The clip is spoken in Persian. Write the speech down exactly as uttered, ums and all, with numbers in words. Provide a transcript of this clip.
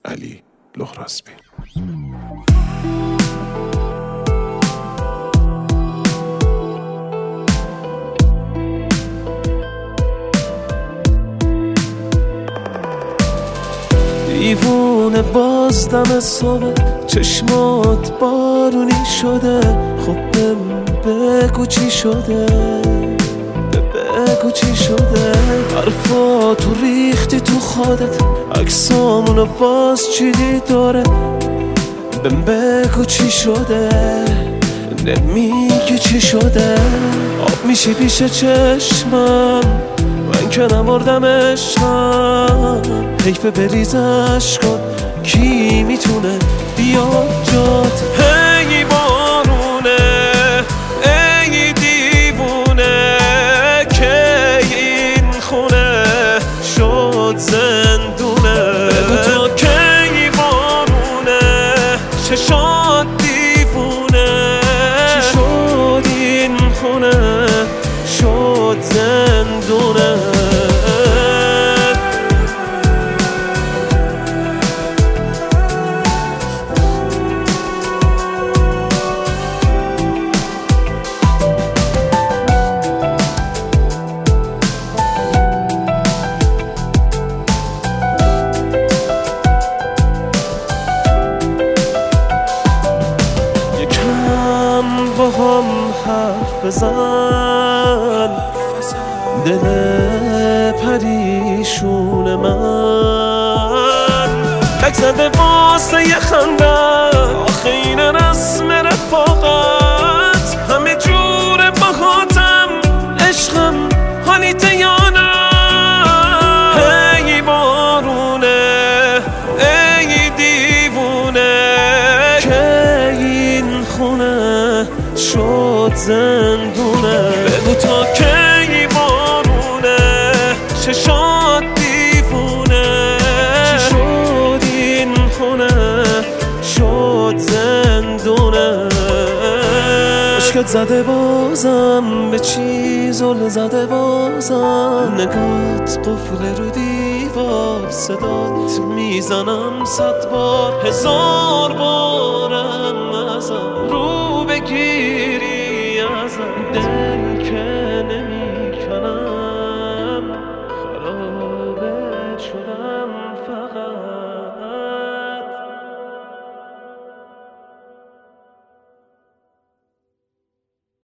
علی لهرازبی. دیوونه باز دم صبح چشمات بارونی شده، خب بگو چی شده، بگو چی شده. حرفاتو ریختی تو خودت، عکسامونو باز چیدی داره، بهم بگو چی شده، نمیگی چی شده. آب میشی پیش چشمم، من که نمردم عشقم، حیف بریزش کن، کی میتونه بیاد جات. هی بارونه ای دیوونه، که این خونه شد زندونه. بگو تا کی بارونه، چشات دیوونه، چی شد این خونه شد زندونه. با هم حرف بزن، دل پریشون من تک زده واسه یه خنده. آخه این رسم رفاقت، همه جور باهاتم عشقم، حالیت یا نه. هی بارونه ای دیوونه، که این خونه شد زندونه. بگو تا کی بارونه، چشات دیوونه، چی شد این خونه شد زندونه. عشقت زده بازم به چی زل زده بازم، نگات قفل رو دیوار، صدات میزنم صد بار، هزار بارم ازم رو بگیری ازم. دل